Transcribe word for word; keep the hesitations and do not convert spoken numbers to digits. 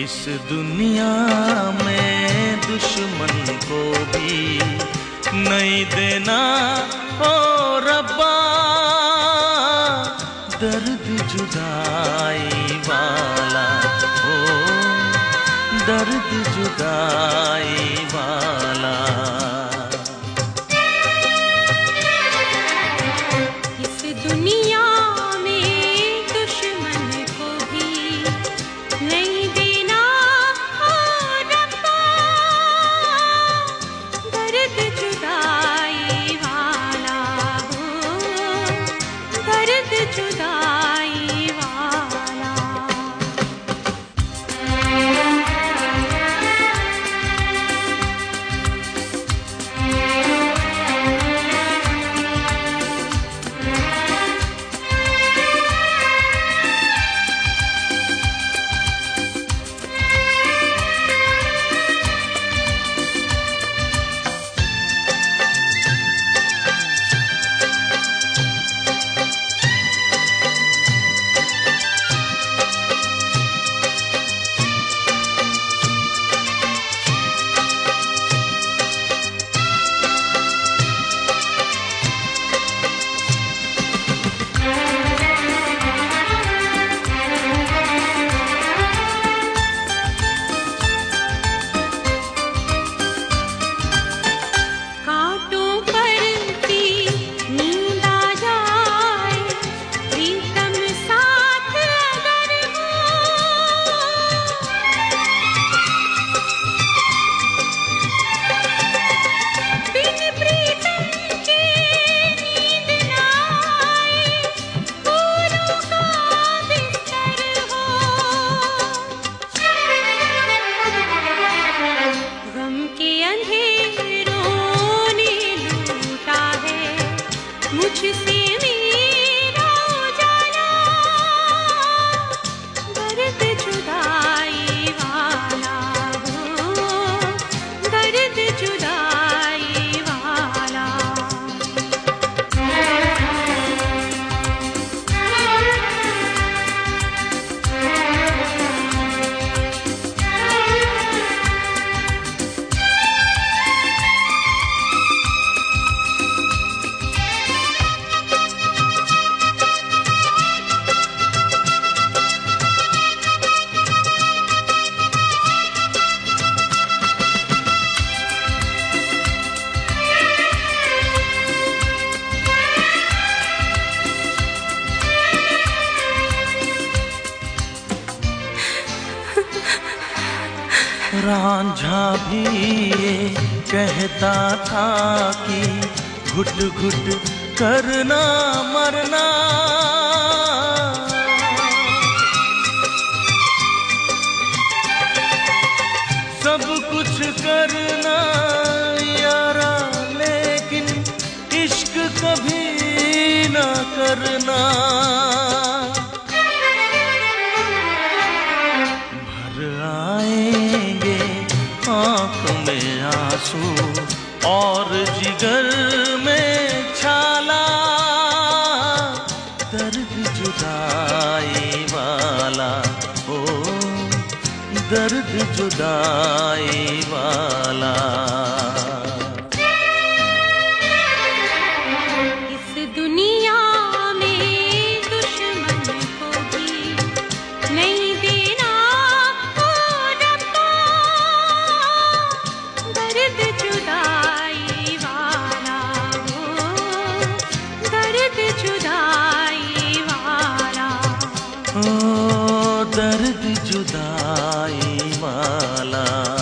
इस दुनिया में दुश्मन को भी नहीं देना ओ रब्बा, दर्द जुदाई वाला, ओ दर्द जुदाई वाला। इस दुनिया में दुश्मन को भी नहीं देना ओ रब्बा, दर्द जुदाई वाला, हो दर्द जुदाई वाला। मुझसे मेरा उजाला, दर्द जुदाई वाला, हो दर्द जुदाई वाला। रांझा भी ये कहता था कि घुट घुट करना मरना, सब कुछ करना यारा, लेकिन इश्क कभी न करना। भर आएंगे आँख में आंसू और जिगर में छाला, दर्द जुदाई वाला, ओ दर्द जुदाई वाला। इस दुनिया में दुश्मन को भी नहीं देना ओ रब्बा, दर्द जुदाई वाला, हो दर्द जुदाई वाला। ओ दर्द जुदाई वाला।